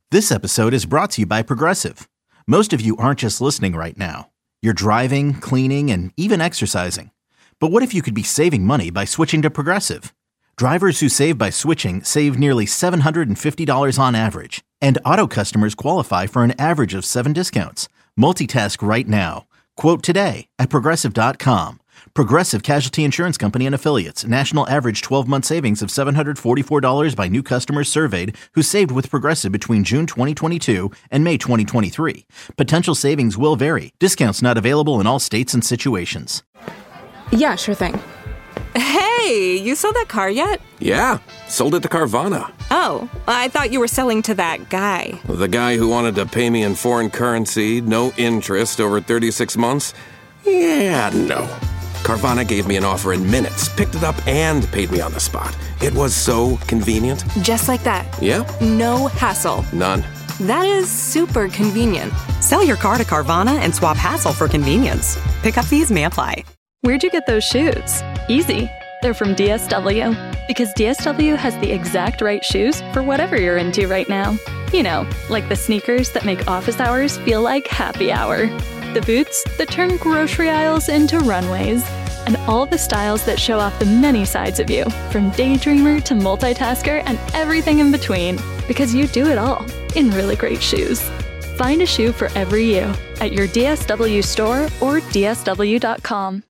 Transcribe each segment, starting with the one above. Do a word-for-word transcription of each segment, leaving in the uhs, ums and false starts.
This episode is brought to you by Progressive. Most of you aren't just listening right now. You're driving, cleaning, and even exercising. But what if you could be saving money by switching to Progressive? Drivers who save by switching save nearly seven hundred fifty dollars on average. And auto customers qualify for an average of seven discounts. Multitask right now. Quote today at Progressive dot com. Progressive Casualty Insurance Company and Affiliates. National average twelve-month savings of seven hundred forty-four dollars by new customers surveyed who saved with Progressive between June twenty twenty-two and May twenty twenty-three. Potential savings will vary. Discounts not available in all states and situations. Yeah, sure thing. Hey, you sold that car yet? Yeah, sold it to Carvana. Oh, I thought you were selling to that guy. The guy who wanted to pay me in foreign currency, no interest, over thirty-six months? Yeah, no. Carvana gave me an offer in minutes, picked it up, and paid me on the spot. It was so convenient. Just like that. Yeah. No hassle. None. That is super convenient. Sell your car to Carvana and swap hassle for convenience. Pickup fees may apply. Where'd you get those shoes? Easy. They're from D S W. Because D S W has the exact right shoes for whatever you're into right now. You know, like the sneakers that make office hours feel like happy hour. The boots that turn grocery aisles into runways. And all the styles that show off the many sides of you, from daydreamer to multitasker and everything in between. Because you do it all in really great shoes. Find a shoe for every you at your D S W store or D S W dot com.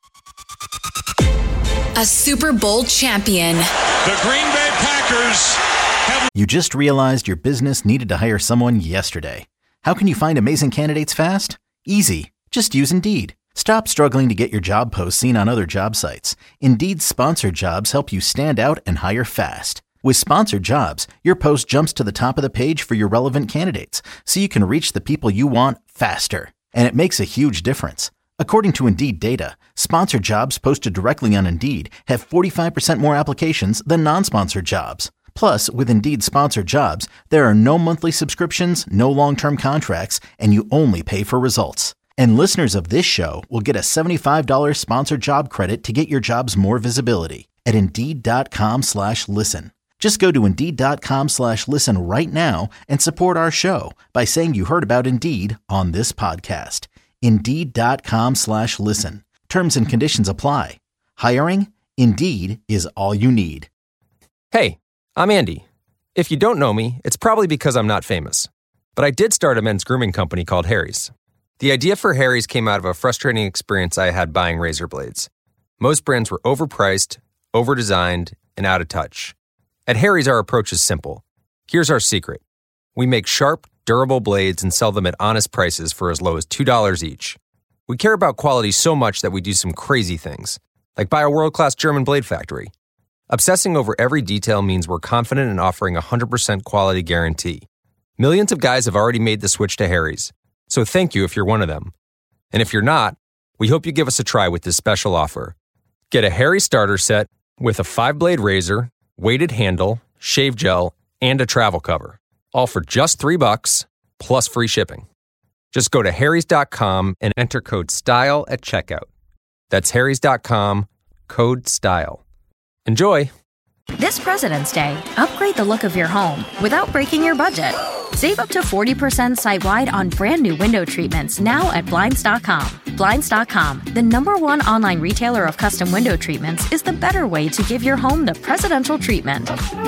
A Super Bowl champion. The Green Bay Packers have... You just realized your business needed to hire someone yesterday. How can you find amazing candidates fast? Easy. Just use Indeed. Stop struggling to get your job posts seen on other job sites. Indeed's sponsored jobs help you stand out and hire fast. With sponsored jobs, your post jumps to the top of the page for your relevant candidates, so you can reach the people you want faster. And it makes a huge difference. According to Indeed data, sponsored jobs posted directly on Indeed have forty-five percent more applications than non-sponsored jobs. Plus, with Indeed sponsored jobs, there are no monthly subscriptions, no long-term contracts, and you only pay for results. And listeners of this show will get a seventy-five dollars sponsored job credit to get your jobs more visibility at Indeed.com slash listen. Just go to Indeed.com slash listen right now and support our show by saying you heard about Indeed on this podcast. Indeed.com slash listen. Terms and conditions apply. Hiring? Indeed is all you need. Hey, I'm Andy. If you don't know me, it's probably because I'm not famous. But I did start a men's grooming company called Harry's. The idea for Harry's came out of a frustrating experience I had buying razor blades. Most brands were overpriced, overdesigned, and out of touch. At Harry's, our approach is simple. Here's our secret. We make sharp, durable blades and sell them at honest prices for as low as two dollars each. We care about quality so much that we do some crazy things, like buy a world-class German blade factory. Obsessing over every detail means we're confident in offering a one hundred percent quality guarantee. Millions of guys have already made the switch to Harry's, so thank you if you're one of them. And if you're not, we hope you give us a try with this special offer. Get a Harry's starter set with a five-blade razor, weighted handle, shave gel, and a travel cover. All for just three bucks, plus free shipping. Just go to harrys dot com and enter code STYLE at checkout. That's harrys dot com, code STYLE. Enjoy! This President's Day, upgrade the look of your home without breaking your budget. Save up to forty percent site-wide on brand new window treatments now at Blinds dot com. Blinds dot com, the number one online retailer of custom window treatments, is the better way to give your home the presidential treatment.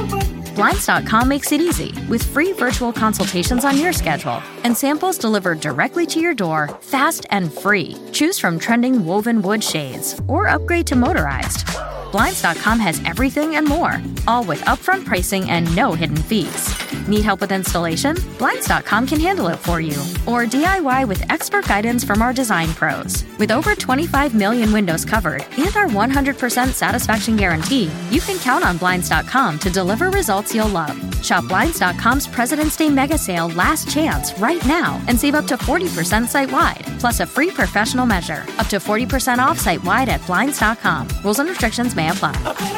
Blinds dot com makes it easy with free virtual consultations on your schedule and samples delivered directly to your door, fast and free. Choose from trending woven wood shades or upgrade to motorized. Blinds dot com has everything and more, all with upfront pricing and no hidden fees. Need help with installation? Blinds dot com can handle it for you. Or D I Y with expert guidance from our design pros. With over twenty-five million windows covered and our one hundred percent satisfaction guarantee, you can count on Blinds dot com to deliver results you'll love. Shop Blinds dot com's President's Day Mega Sale Last Chance right now and save up to forty percent site-wide, plus a free professional measure. Up to forty percent off site-wide at Blinds dot com. Rules and restrictions may apply.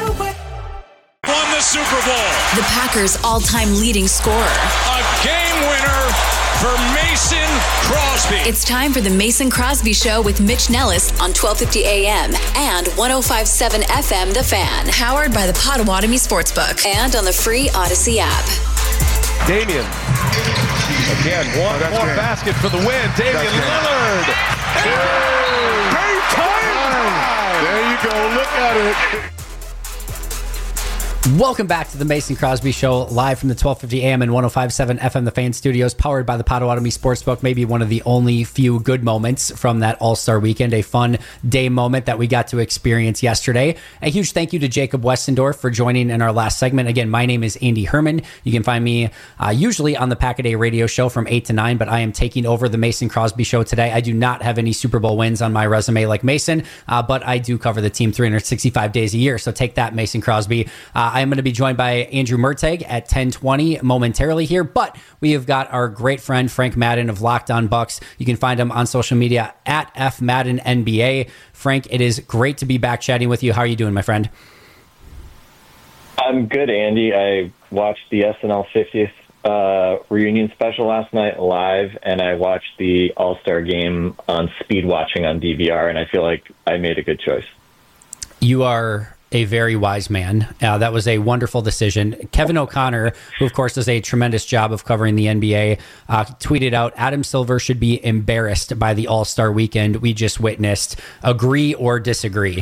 Won the Super Bowl. The Packers' all-time leading scorer. A game winner for Mason Crosby. It's time for the Mason Crosby Show with Mitch Nellis on twelve fifty A M and one oh five point seven F M The Fan. Powered by the Potawatomi Sportsbook and on the free Odyssey app. Damian Again, one oh, more great. basket for the win. Damian Lillard. Hey, time. There you go. Look at it. Welcome back to the Mason Crosby Show, live from the twelve fifty A M and one oh five point seven F M The Fan Studios, powered by the Potawatomi Sportsbook. Maybe one of the only few good moments from that All-Star weekend, a fun day moment that we got to experience yesterday. A huge thank you to Jacob Westendorf for joining in our last segment. Again, my name is Andy Herman. You can find me uh, usually on the Pack-A-Day radio show from eight to nine, but I am taking over the Mason Crosby Show today. I do not have any Super Bowl wins on my resume like Mason, uh, but I do cover the team three hundred sixty-five days a year, so take that, Mason Crosby. Uh, I am going to be joined by Andrew Merteg at ten twenty momentarily here, but we have got our great friend Frank Madden of Locked On Bucks. You can find him on social media at F Madden N B A. Frank, it is great to be back chatting with you. How are you doing, my friend? I'm good, Andy. I watched the S N L fiftieth uh, reunion special last night live, and I watched the All-Star game on speed watching on D V R, and I feel like I made a good choice. You are a very wise man. Uh, that was a wonderful decision. Kevin O'Connor, who of course does a tremendous job of covering the N B A, uh, tweeted out, Adam Silver should be embarrassed by the All-Star weekend we just witnessed. Agree or disagree?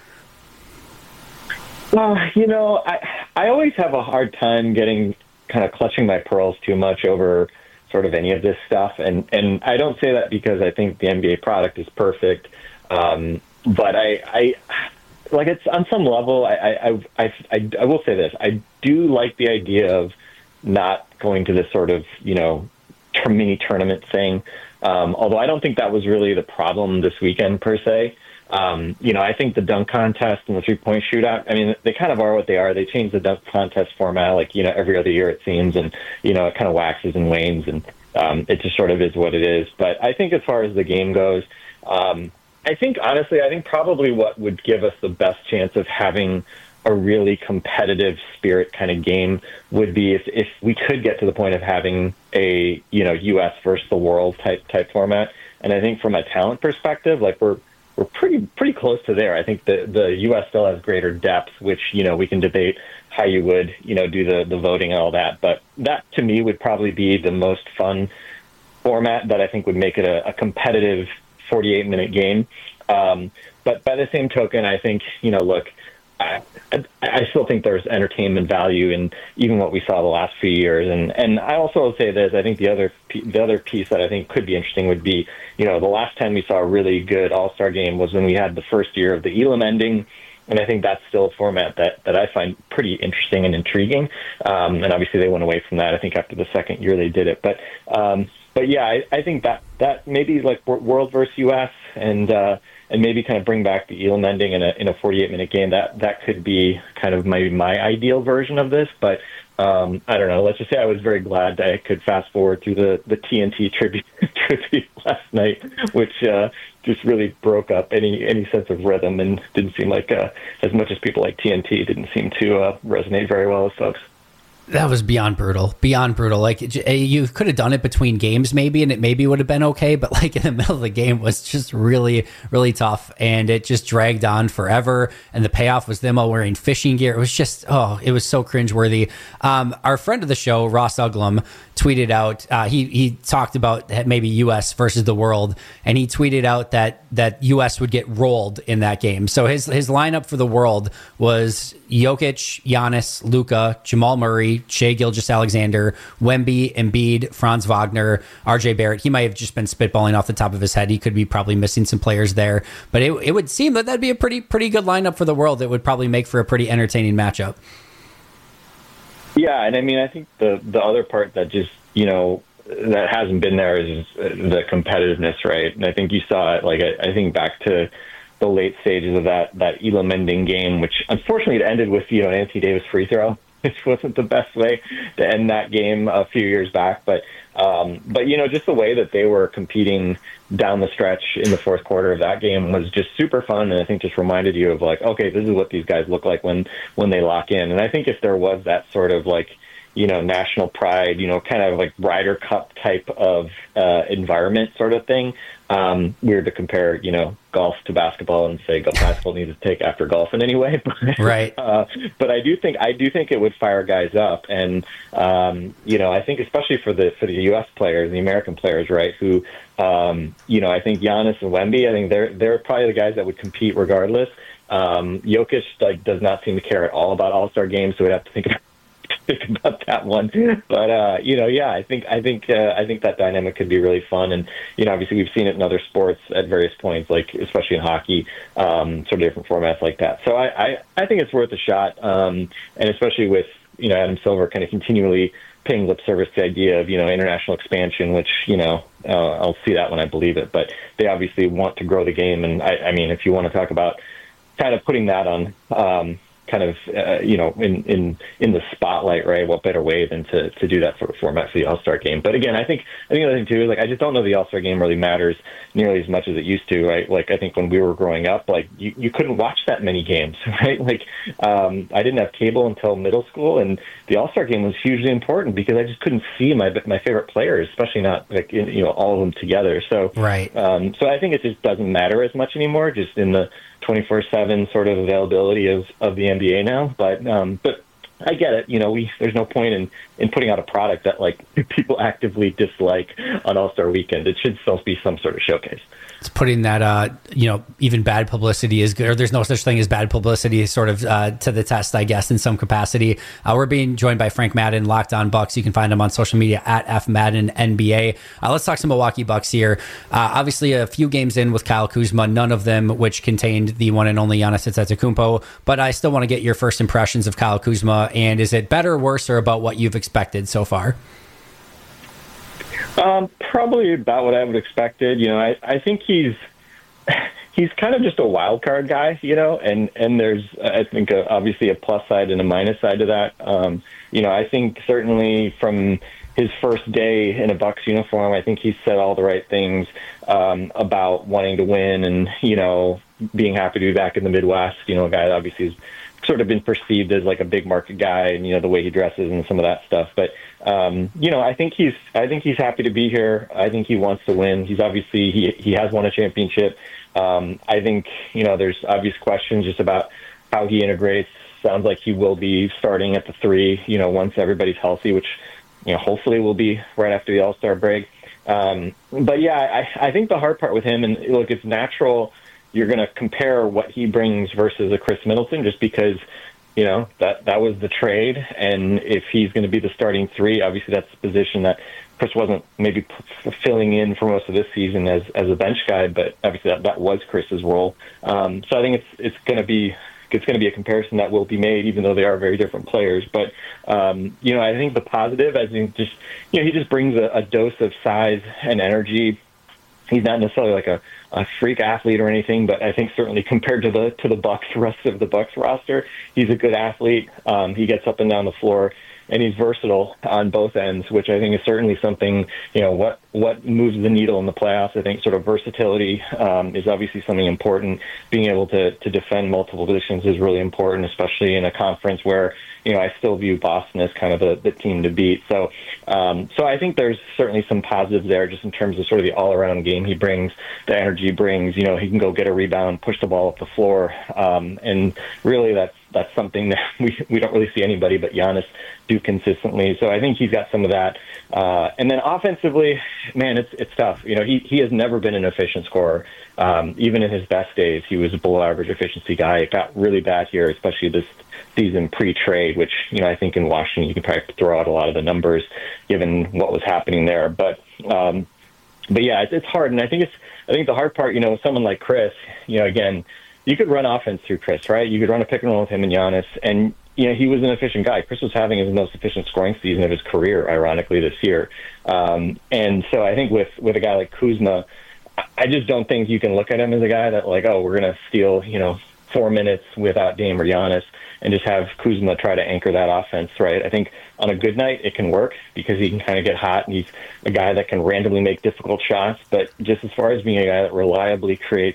Well, you know, I, I always have a hard time getting kind of clutching my pearls too much over sort of any of this stuff. And, and I don't say that because I think the N B A product is perfect. Um, but I, I, like it's on some level, I, I, I, I, I will say this. I do like the idea of not going to this sort of, you know, mini tournament thing. Um, although I don't think that was really the problem this weekend per se. Um, you know, I think the dunk contest and the three-point shootout, I mean, they kind of are what they are. They changed the dunk contest format, like, you know, every other year it seems, and, you know, it kind of waxes and wanes, and um, it just sort of is what it is. But I think as far as the game goes, um, I think, honestly, I think probably what would give us the best chance of having a really competitive spirit kind of game would be if, if we could get to the point of having a, you know, U S versus the world type type format. And I think from a talent perspective, like we're we're pretty pretty close to there. I think the the U S still has greater depth, which, you know, we can debate how you would, you know, do the, the voting and all that. But that, to me, would probably be the most fun format that I think would make it a, a competitive forty-eight minute game. Um, but by the same token, I think, you know, look, I, I, I still think there's entertainment value in even what we saw the last few years. And, and I also will say this, I think the other, the other piece that I think could be interesting would be, you know, the last time we saw a really good All-Star game was when we had the first year of the Elam ending. And I think that's still a format that, that I find pretty interesting and intriguing. Um, and obviously they went away from that, I think, after the second year they did it. But, um, but yeah, I, I think that, that maybe like world versus U S and, uh, and maybe kind of bring back the Elam ending in a in a forty-eight minute game. That that could be kind of maybe my ideal version of this. But um, I don't know. Let's just say I was very glad that I could fast forward through the, the T N T tribute, tribute last night, which uh, just really broke up any any sense of rhythm and didn't seem like, uh, as much as people like T N T, didn't seem to uh, resonate very well with folks. That was beyond brutal, beyond brutal. Like, you could have done it between games maybe, and it maybe would have been okay, but like in the middle of the game was just really, really tough, and it just dragged on forever, and the payoff was them all wearing fishing gear. It was just, oh, it was so cringeworthy. Um, our friend of the show, Ross Uglum, tweeted out, uh, he he talked about maybe U S versus the world, and he tweeted out that that U S would get rolled in that game. So his his lineup for the world was Jokic, Giannis, Luka, Jamal Murray, Shai Gilgeous-Alexander, Wemby, Embiid, Franz Wagner, R J Barrett. He might have just been spitballing off the top of his head. He could be probably missing some players there, but it it would seem that that'd be a pretty pretty good lineup for the world. It would probably make for a pretty entertaining matchup. Yeah, and I mean, I think the the other part that just, you know, that hasn't been there is the competitiveness, right? And I think you saw it, like, I, I think back to the late stages of that, that Elam ending game, which unfortunately it ended with, you know, an Anthony Davis free throw, which wasn't the best way to end that game a few years back. But, um, but you know, just the way that they were competing down the stretch in the fourth quarter of that game was just super fun. And I think just reminded you of like, okay, this is what these guys look like when, when they lock in. And I think if there was that sort of like, you know, national pride, you know, kind of like Ryder Cup type of uh, environment sort of thing. Um, weird to compare, you know, golf to basketball and say golf basketball needs to take after golf in any way. But, right. Uh, but I do think I do think it would fire guys up, and um, you know, I think especially for the for the U S players, the American players, right? Who, um, you know, I think Giannis and Wemby, I think they're they're probably the guys that would compete regardless. Um, Jokic like does not seem to care at all about All-Star games, so we'd have to think about. think about that one, but uh, you know, yeah, I think I think uh, I think that dynamic could be really fun, and you know, obviously we've seen it in other sports at various points, like especially in hockey, um, sort of different formats like that. So I, I, I think it's worth a shot, um, and especially with you know Adam Silver kind of continually paying lip service to the idea of you know international expansion, which you know uh, I'll see that when I believe it, but they obviously want to grow the game, and I, I mean, if you want to talk about kind of putting that on. Um, kind of, uh, you know, in, in, in the spotlight, right? What better way than to, to do that sort of format for the All-Star game? But again, I think, I think the other thing too is like, I just don't know the All-Star game really matters nearly as much as it used to, right? Like, I think when we were growing up, like you, you couldn't watch that many games, right? Like, um, I didn't have cable until middle school, and the All-Star game was hugely important because I just couldn't see my, my favorite players, especially not like, in, you know, all of them together. So, right. Um, so I think it just doesn't matter as much anymore, just in the twenty-four seven sort of availability of, of the N B A now. But um, but I get it. You know, we there's no point in, in putting out a product that like people actively dislike on All-Star Weekend. It should still be some sort of showcase. It's putting that, uh, you know, even bad publicity is good, or there's no such thing as bad publicity sort of uh, to the test, I guess, in some capacity. Uh, we're being joined by Frank Madden, Locked On Bucks. You can find him on social media at F Madden N B A. Uh, let's talk some Milwaukee Bucks here. Uh, obviously, a few games in with Kyle Kuzma, none of them which contained the one and only Giannis Antetokounmpo. But I still want to get your first impressions of Kyle Kuzma. And is it better, worse, or about what you've expected so far? Um, probably about what I would have expected. You know, I, I think he's he's kind of just a wild card guy, you know, and, and there's, I think, a, obviously a plus side and a minus side to that. Um, you know, I think certainly from his first day in a Bucks uniform, I think he said all the right things um, about wanting to win and, you know, being happy to be back in the Midwest. You know, a guy that obviously has sort of been perceived as like a big market guy and, you know, the way he dresses and some of that stuff. But, um, you know, I think he's, I think he's happy to be here. I think he wants to win. He's obviously, he, he has won a championship. Um, I think, you know, there's obvious questions just about how he integrates. Sounds like he will be starting at the three, you know, once everybody's healthy, which, you know, hopefully will be right after the All-Star break. Um, but yeah, I, I think the hard part with him, and look, it's natural, you're going to compare what he brings versus a Chris Middleton just because, you know, that, that was the trade. And if he's going to be the starting three, obviously that's the position that Chris wasn't maybe p- filling in for most of this season as, as a bench guy, but obviously that, that was Chris's role. Um, so I think it's, it's going to be, it's going to be a comparison that will be made, even though they are very different players. But, um, you know, I think the positive, I think just, you know, he just brings a, a dose of size and energy. He's not necessarily like a, a freak athlete or anything, but I think certainly compared to the to the Bucks, rest of the Bucks roster, he's a good athlete. Um, he gets up and down the floor, and he's versatile on both ends, which I think is certainly something, you know, what what moves the needle in the playoffs. I think sort of versatility um, is obviously something important. Being able to to defend multiple positions is really important, especially in a conference where, you know, I still view Boston as kind of the, the team to beat. So, um, so I think there's certainly some positives there, just in terms of sort of the all-around game he brings, the energy he brings. You know, he can go get a rebound, push the ball up the floor, um, and really that's that's something that we we don't really see anybody but Giannis do consistently. So I think he's got some of that. Uh, and then offensively, man, it's it's tough. You know, he he has never been an efficient scorer. Um, even in his best days, he was a below-average efficiency guy. It got really bad here, especially this season pre-trade, which, you know, I think in Washington you can probably throw out a lot of the numbers given what was happening there. But, um, but yeah, it's, it's hard. And I think it's, I think the hard part, you know, someone like Chris, you know, again, you could run offense through Chris, right? You could run a pick and roll with him and Giannis, and, you know, he was an efficient guy. Chris was having his most efficient scoring season of his career, ironically, this year. Um, and so I think with, with a guy like Kuzma, I just don't think you can look at him as a guy that like, oh, we're going to steal, you know, four minutes without Dame or Giannis and just have Kuzma try to anchor that offense, right? I think on a good night it can work because he can kind of get hot and he's a guy that can randomly make difficult shots. But just as far as being a guy that reliably creates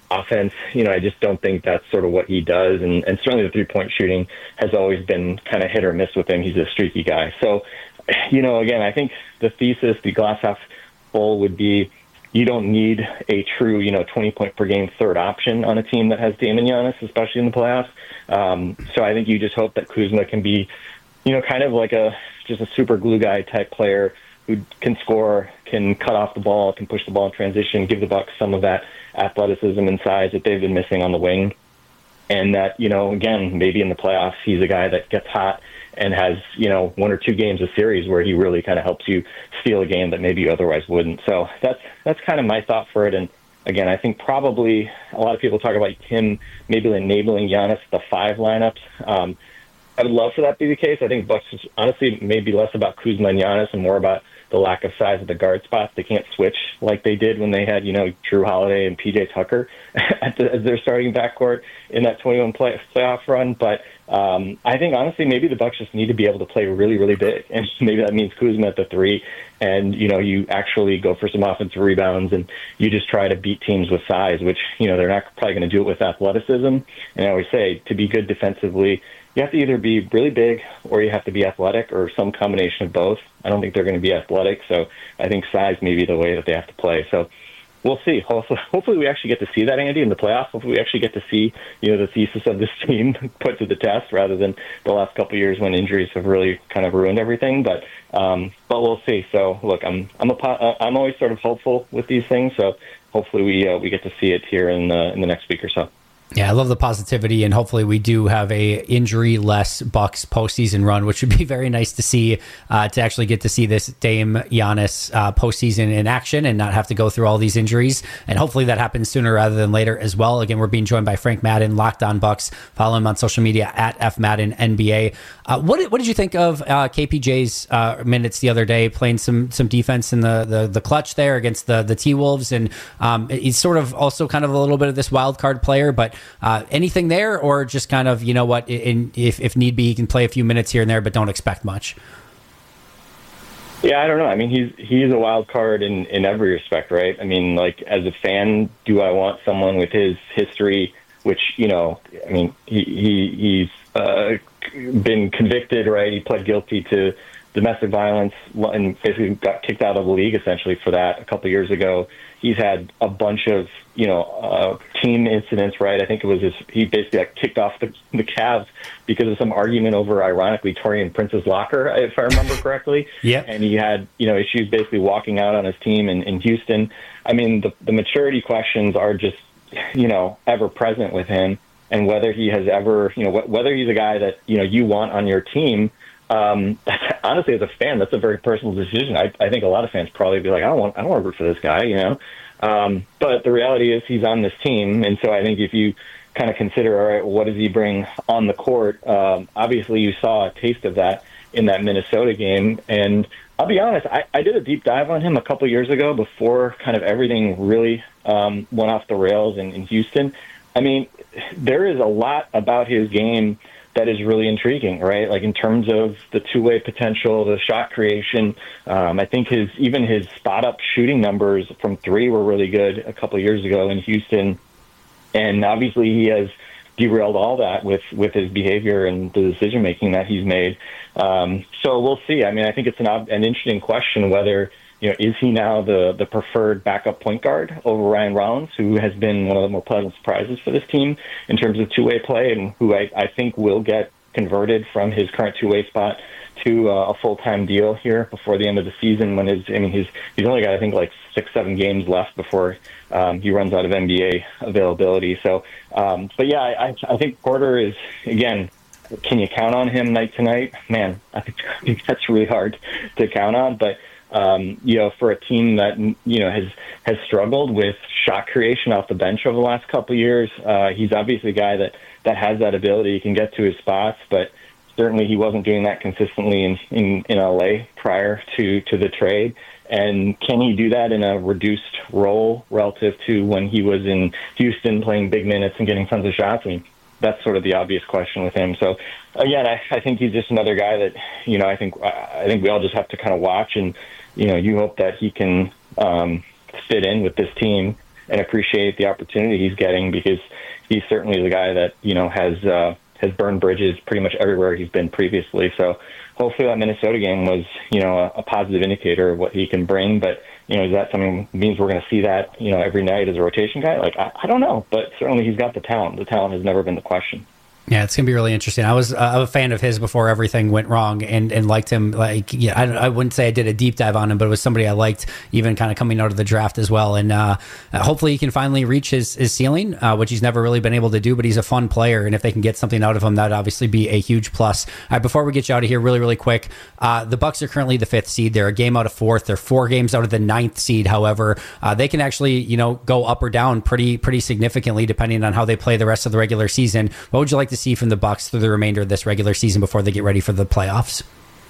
offense. You know, I just don't think that's sort of what he does. And, and certainly the three-point shooting has always been kind of hit or miss with him. He's a streaky guy. So, you know, again, I think the thesis, the glass half full would be you don't need a true, you know, twenty-point-per-game third option on a team that has Dame and Giannis, especially in the playoffs. Um, so I think you just hope that Kuzma can be, you know, kind of like a just a super glue guy type player who can score, can cut off the ball, can push the ball in transition, give the Bucks some of that athleticism and size that they've been missing on the wing. And that, you know, again, maybe in the playoffs, he's a guy that gets hot and has, you know, one or two games a series where he really kind of helps you steal a game that maybe you otherwise wouldn't. So that's that's kind of my thought for it. And again, I think probably a lot of people talk about him maybe enabling Giannis the five lineups. Um, I would love for that to be the case. I think Bucks is honestly maybe less about Kuzma and Giannis and more about the lack of size at the guard spots. They can't switch like they did when they had, you know, Drew Holiday and P J Tucker at the, as their starting backcourt in that twenty-one play, playoff run. But um, I think, honestly, maybe the Bucks just need to be able to play really, really big. And maybe that means Kuzma at the three. And, you know, you actually go for some offensive rebounds and you just try to beat teams with size, which, you know, they're not probably going to do it with athleticism. And I always say, to be good defensively, you have to either be really big or you have to be athletic or some combination of both. I don't think they're going to be athletic, so I think size may be the way that they have to play. So we'll see. Hopefully, hopefully we actually get to see that, Andy, in the playoffs. Hopefully we actually get to see, you know, the thesis of this team put to the test rather than the last couple of years when injuries have really kind of ruined everything. But um, but we'll see. So look, I'm I'm a I'm always sort of hopeful with these things. So hopefully we uh, we get to see it here in the in the next week or so. Yeah, I love the positivity, and hopefully we do have a injury-less Bucks postseason run, which would be very nice to see, uh, to actually get to see this Dame Giannis uh, postseason in action and not have to go through all these injuries. And hopefully that happens sooner rather than later as well. Again, we're being joined by Frank Madden, Locked On Bucks. Follow him on social media at F Madden N B A. Uh, what did, what did you think of uh, K P J's uh, minutes the other day, playing some some defense in the the, the clutch there against the the T-Wolves? And um, he's sort of also kind of a little bit of this wild card player, but Uh, anything there, or just kind of, you know what, in, if, if need be, he can play a few minutes here and there, but don't expect much? Yeah, I don't know. I mean, he's he's a wild card in, in every respect, right? I mean, like, as a fan, do I want someone with his history, which, you know, I mean, he, he he's uh, been convicted, right? He pled guilty to domestic violence and basically got kicked out of the league, essentially, for that a couple of years ago. He's had a bunch of, you know, uh, team incidents, right? I think it was his, he basically like kicked off the, the Cavs because of some argument over, ironically, Taurean Prince's locker, if I remember correctly. Yeah. And he had, you know, issues basically walking out on his team in, in Houston. I mean, the, the maturity questions are just, you know, ever present with him, and whether he has ever, you know, wh- whether he's a guy that, you know, you want on your team. Um, honestly, as a fan, that's a very personal decision. I, I think a lot of fans probably be like, I don't want, I don't want to root for this guy, you know. Um, but the reality is he's on this team, and so I think if you kind of consider, all right, what does he bring on the court? Um, obviously, you saw a taste of that in that Minnesota game, and I'll be honest, I, I did a deep dive on him a couple years ago before kind of everything really um, went off the rails in, in Houston. I mean, there is a lot about his game that is really intriguing, right? Like in terms of the two-way potential, the shot creation. Um, I think his even his spot-up shooting numbers from three were really good a couple of years ago in Houston. And obviously he has derailed all that with, with his behavior and the decision-making that he's made. Um, so we'll see. I mean, I think it's an, an interesting question whether, you know, is he now the, the preferred backup point guard over Ryan Rollins, who has been one of the more pleasant surprises for this team in terms of two-way play, and who I, I think will get converted from his current two-way spot to uh, a full-time deal here before the end of the season. When his, I mean, he's he's only got I think like six, seven games left before um, he runs out of N B A availability. So, um, but yeah, I, I think Porter is again. Can you count on him night to night? Man, I think, I think that's really hard to count on, but. Um, you know, for a team that, you know, has, has struggled with shot creation off the bench over the last couple of years, uh, he's obviously a guy that, that has that ability. He can get to his spots, but certainly he wasn't doing that consistently in, in, in L A prior to, to the trade. And can he do that in a reduced role relative to when he was in Houston playing big minutes and getting tons of shots? I mean, that's sort of the obvious question with him. So again, I, I think he's just another guy that, you know, I think, I think we all just have to kind of watch and, you know, you hope that he can um, fit in with this team and appreciate the opportunity he's getting, because he's certainly the guy that, you know, has uh, has burned bridges pretty much everywhere he's been previously. So hopefully that Minnesota game was, you know, a, a positive indicator of what he can bring. But, you know, is that something means we're going to see that, you know, every night as a rotation guy? Like, I, I don't know, but certainly he's got the talent. The talent has never been the question. Yeah, it's gonna be really interesting. I was uh, a fan of his before everything went wrong, and, and liked him. Like, yeah, I, I wouldn't say I did a deep dive on him, but it was somebody I liked, even kind of coming out of the draft as well. And uh, hopefully, he can finally reach his his ceiling, uh, which he's never really been able to do. But he's a fun player, and if they can get something out of him, that'd obviously be a huge plus. All right, before we get you out of here, really, really quick, uh, the Bucks are currently the fifth seed. They're a game out of fourth. They're four games out of the ninth seed. However, uh, they can actually, you know, go up or down pretty pretty significantly depending on how they play the rest of the regular season. What would you like to see from the Bucks through the remainder of this regular season before they get ready for the playoffs?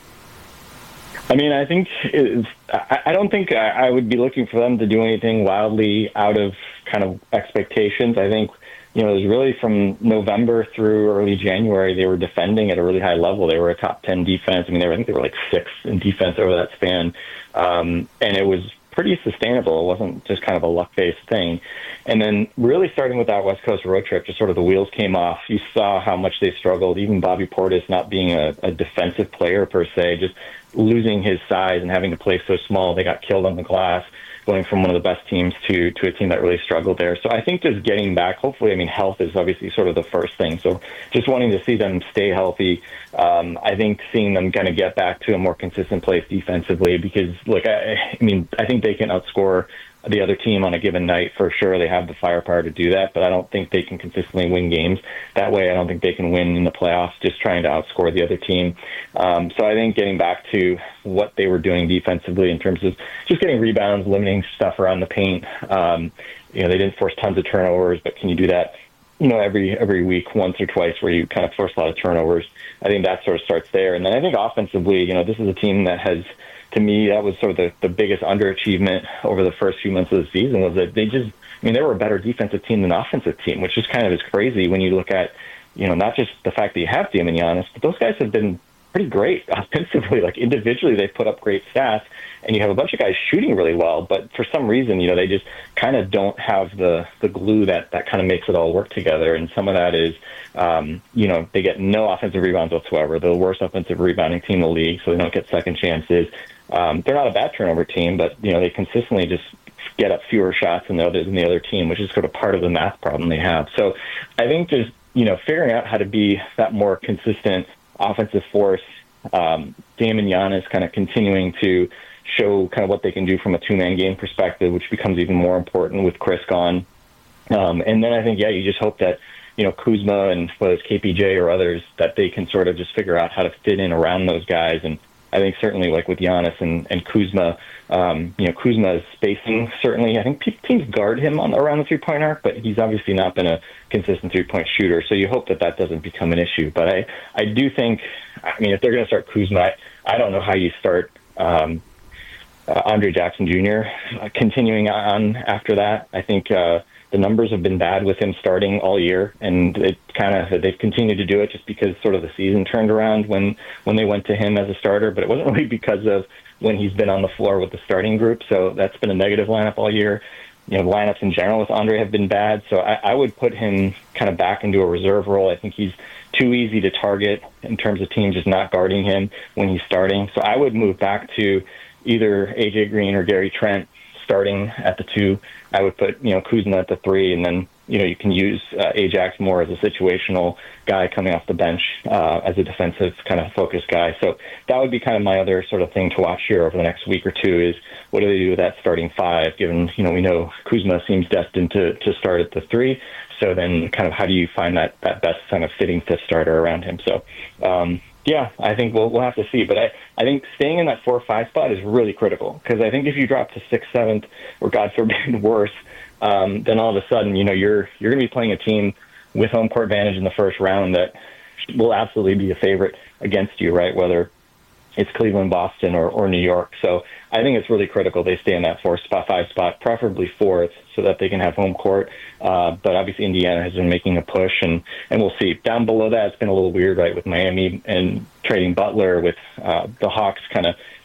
I mean, I think it's, I don't think I would be looking for them to do anything wildly out of kind of expectations. I think, you know, it was really from November through early January, they were defending at a really high level. They were a top ten defense. I mean, they were, I think they were like sixth in defense over that span. Um, and it was pretty sustainable. It wasn't just kind of a luck-based thing. And then really starting with that West Coast road trip, just sort of the wheels came off. You saw how much they struggled. Even Bobby Portis not being a, a defensive player per se, just losing his size and having to play so small. They got killed on the glass, going from one of the best teams to to a team that really struggled there. So I think just getting back, hopefully, I mean, health is obviously sort of the first thing. So just wanting to see them stay healthy. Um, I think seeing them kind of get back to a more consistent place defensively, because, look, I, I mean, I think they can outscore the other team on a given night for sure. They have the firepower to do that, but I don't think they can consistently win games that way. I don't think they can win in the playoffs just trying to outscore the other team. Um, so I think getting back to what they were doing defensively in terms of just getting rebounds, limiting stuff around the paint. Um, you know, they didn't force tons of turnovers, but can you do that, you know, every every week, once or twice, where you kind of force a lot of turnovers? I think that sort of starts there. And then I think offensively, you know, this is a team that has, to me, that was sort of the, the biggest underachievement over the first few months of the season, was that they just, I mean, they were a better defensive team than offensive team, which is kind of is crazy when you look at, you know, not just the fact that you have Dame and Giannis, but those guys have been pretty great offensively. Like, individually, they've put up great stats, and you have a bunch of guys shooting really well, but for some reason, you know, they just kind of don't have the, the glue that, that kind of makes it all work together. And some of that is, um, you know, they get no offensive rebounds whatsoever. They're the worst offensive rebounding team in the league, so they don't get second chances. Um, they're not a bad turnover team, but, you know, they consistently just get up fewer shots than the other, than the other team, which is sort of part of the math problem they have. So I think just, you know, figuring out how to be that more consistent offensive force, um, Dame and Giannis kind of continuing to show kind of what they can do from a two-man game perspective, which becomes even more important with Chris gone. Um, and then I think, yeah, you just hope that, you know, Kuzma and whether it's K P J or others, that they can sort of just figure out how to fit in around those guys. And I think certainly, like with Giannis and, and Kuzma, um, you know, Kuzma's spacing, certainly, I think teams guard him on around the three-point arc, but he's obviously not been a consistent three-point shooter, so you hope that that doesn't become an issue. But I, I do think, I mean, if they're going to start Kuzma, I, I don't know how you start um, uh, Andre Jackson Junior Uh, continuing on after that. I think uh, the numbers have been bad with him starting all year, and it kind of they've continued to do it just because sort of the season turned around when, when they went to him as a starter, but it wasn't really because of when he's been on the floor with the starting group. So that's been a negative lineup all year. You know, lineups in general with Andre have been bad, so I, I would put him kind of back into a reserve role. I think he's too easy to target in terms of teams just not guarding him when he's starting. So I would move back to either A J Green or Gary Trent starting at the two. I would put, you know, Kuzma at the three, and then, you know, you can use uh, Ajax more as a situational guy coming off the bench uh, as a defensive kind of focused guy. So that would be kind of my other sort of thing to watch here over the next week or two is what do they do with that starting five, given, you know, we know Kuzma seems destined to, to start at the three. So then kind of how do you find that, that best kind of fitting fifth starter around him? So, um, yeah, I think we'll we'll have to see. But I, I think staying in that four or five spot is really critical, because I think if you drop to sixth, seventh, or God forbid worse, um, then all of a sudden, you know, you're you're going to be playing a team with home court advantage in the first round that will absolutely be a favorite against you, right? Whether it's Cleveland, Boston, or, or New York. So I think it's really critical they stay in that four spot, five spot, preferably fourth, so that they can have home court. Uh, but obviously Indiana has been making a push, and, and we'll see. Down below that, it's been a little weird, right, with Miami and trading Butler, with uh, the Hawks kind of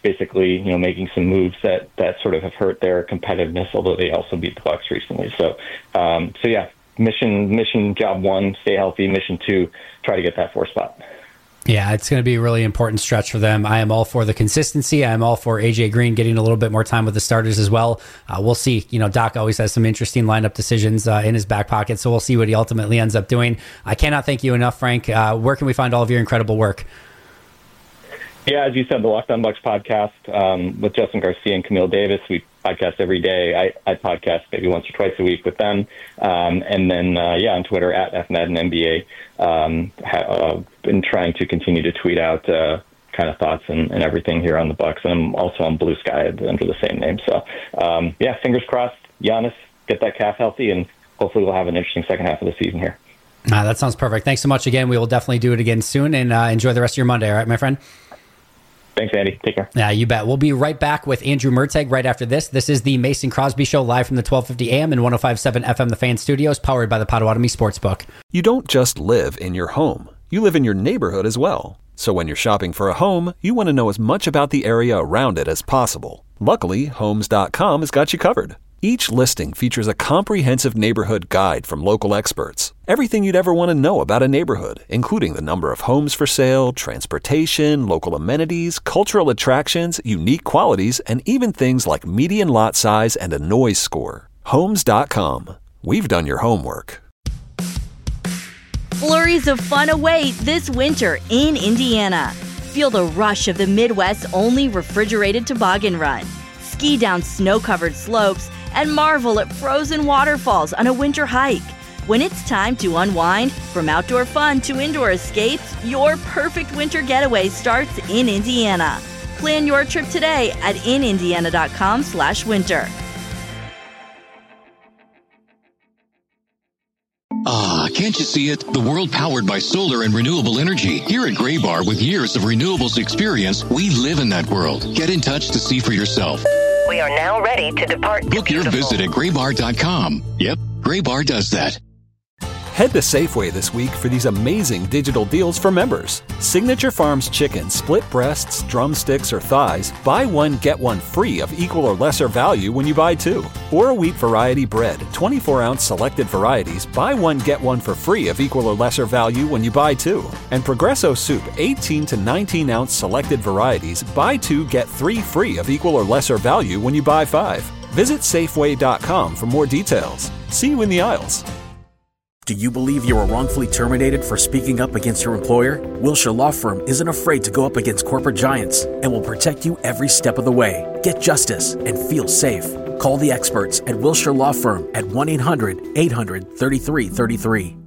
basically, you know, making some moves that, that sort of have hurt their competitiveness, although they also beat the Bucks recently. So, um, so yeah, mission, mission job one, stay healthy. Mission two, try to get that four spot. Yeah, it's going to be a really important stretch for them. I am all for the consistency. I am all for A J Green getting a little bit more time with the starters as well. Uh, we'll see. You know, Doc always has some interesting lineup decisions uh, in his back pocket, so we'll see what he ultimately ends up doing. I cannot thank you enough, Frank. Uh, where can we find all of your incredible work? Yeah, as you said, the Locked On Bucks podcast um, with Justin Garcia and Camille Davis. We podcast every day. I, I podcast maybe once or twice a week with them. Um, and then, uh, yeah, on Twitter, at F N E D and N B A. Um, ha, uh, been trying to continue to tweet out uh, kind of thoughts and, and everything here on the Bucks. And I'm also on Blue Sky under the same name. So, um, yeah, fingers crossed, Giannis, get that calf healthy, and hopefully we'll have an interesting second half of the season here. Uh, that sounds perfect. Thanks so much again. We will definitely do it again soon, and uh, enjoy the rest of your Monday. All right, my friend? Thanks, Andy. Take care. Yeah, you bet. We'll be right back with Andrew Merteg right after this. This is the Mason Crosby Show, live from the twelve fifty A M and one oh five point seven F M The Fan Studios, powered by the Potawatomi Sportsbook. You don't just live in your home. You live in your neighborhood as well. So when you're shopping for a home, you want to know as much about the area around it as possible. Luckily, Homes dot com has got you covered. Each listing features a comprehensive neighborhood guide from local experts. Everything you'd ever want to know about a neighborhood, including the number of homes for sale, transportation, local amenities, cultural attractions, unique qualities, and even things like median lot size and a noise score. Homes dot com. We've done your homework. Flurries of fun await this winter in Indiana. Feel the rush of the Midwest's only refrigerated toboggan run. Ski down snow-covered slopes and marvel at frozen waterfalls on a winter hike. When it's time to unwind, from outdoor fun to indoor escapes, your perfect winter getaway starts in Indiana. Plan your trip today at in indiana dot com slash winter. Ah, can't you see it? The world powered by solar and renewable energy. Here at Graybar, with years of renewables experience, we live in that world. Get in touch to see for yourself. We are now ready to depart. Book your visit at graybar dot com. Yep, Graybar does that. Head to Safeway this week for these amazing digital deals for members. Signature Farms chicken, split breasts, drumsticks, or thighs, buy one, get one free of equal or lesser value when you buy two. Or a wheat variety bread, twenty-four ounce selected varieties, buy one, get one for free of equal or lesser value when you buy two. And Progresso soup, eighteen to nineteen ounce selected varieties, buy two, get three free of equal or lesser value when you buy five. Visit Safeway dot com for more details. See you in the aisles. Do you believe you were wrongfully terminated for speaking up against your employer? Wilshire Law Firm isn't afraid to go up against corporate giants and will protect you every step of the way. Get justice and feel safe. Call the experts at Wilshire Law Firm at one eight hundred eight hundred thirty-three thirty-three.